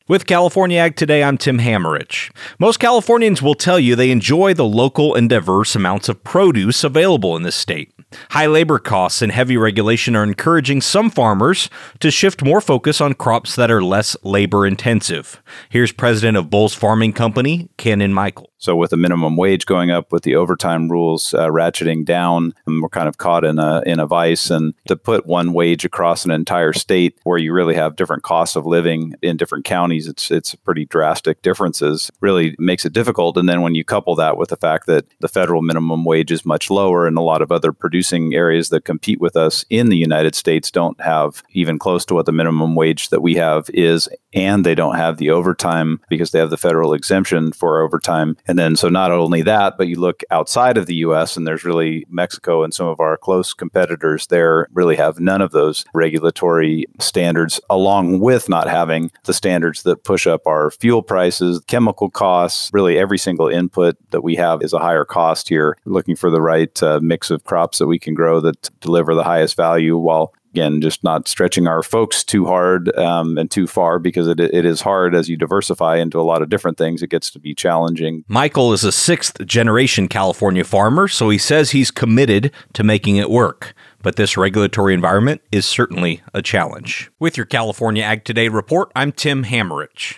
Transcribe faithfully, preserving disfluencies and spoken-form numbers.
With California Ag Today, I'm Tim Hammerich. Most Californians will tell you they enjoy the local and diverse amounts of produce available in this state. High labor costs and heavy regulation are encouraging some farmers to shift more focus on crops that are less labor-intensive. Here's president of Bolles Farming Company, Ken Michael. So with the minimum wage going up, with the overtime rules uh, ratcheting down, and we're kind of caught in a in a vice. And to put one wage across an entire state where you really have different costs of living in different counties, it's it's pretty drastic differences, really makes it difficult. And then when you couple that with the fact that the federal minimum wage is much lower and a lot of other producing areas that compete with us in the United States don't have even close to what the minimum wage that we have is, and they don't have the overtime because they have the federal exemption for overtime. And then so not only that, but you look outside of the U S and there's really Mexico and some of our close competitors there really have none of those regulatory standards, along with not having the standards that push up our fuel prices, chemical costs. Really every single input that we have is a higher cost here. We're looking for the right uh, mix of crops that we can grow that deliver the highest value while Again, just not stretching our folks too hard um, and too far, because it, it is hard as you diversify into a lot of different things. It gets to be challenging. Michael is a sixth generation California farmer, so he says he's committed to making it work. But this regulatory environment is certainly a challenge. With your California Ag Today report, I'm Tim Hammerich.